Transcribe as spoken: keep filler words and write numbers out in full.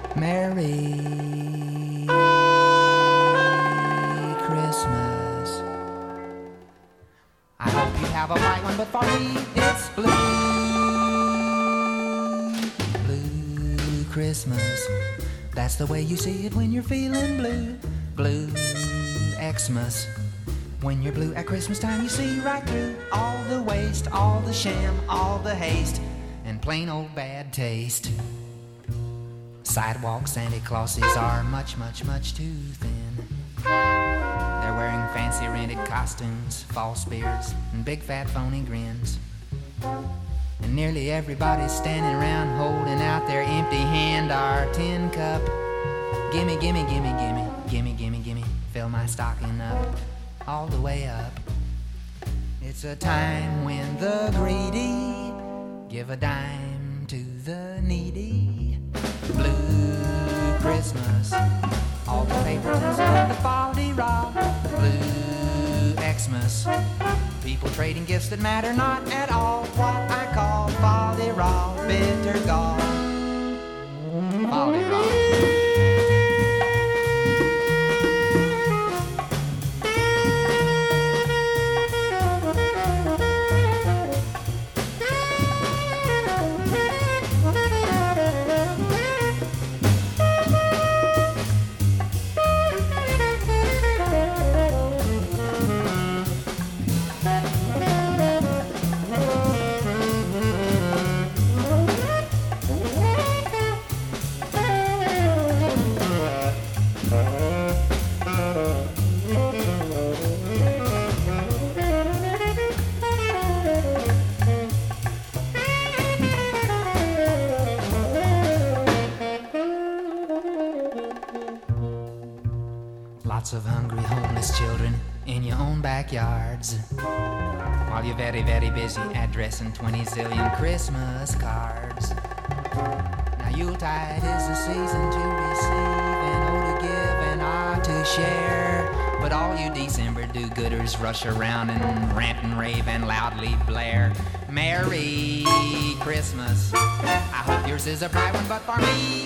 Merry Christmas. I hope you have a white one, but for me it's blue. Blue Christmas. That's the way you see it when you're feeling blue. Blue Xmas. When you're blue at Christmas time, you see right through all the waste, all the sham, all the haste, and plain old bad taste. Sidewalk Santa Clauses are much, much, much too thin. They're wearing fancy rented costumes, false beards, and big fat phony grins. And nearly everybody's standing around holding out their empty hand or tin cup. Gimme, gimme, gimme, gimme, gimme, gimme, gimme, fill my stocking up, all the way up. It's a time when the greedy give a dime to the needy. Blue Christmas, all the paper tins and the folly rob. Blue Xmas, people trading gifts that matter not at all. What I call folly rob, bitter gall. Folly rob. Lots of hungry homeless children in your own backyards, while you're very, very busy addressing twenty zillion Christmas cards. Now Yuletide is the season to receive and O to give and R to share. But all you December do-gooders rush around and rant and rave and loudly blare. Merry Christmas. I hope yours is a bright one, but for me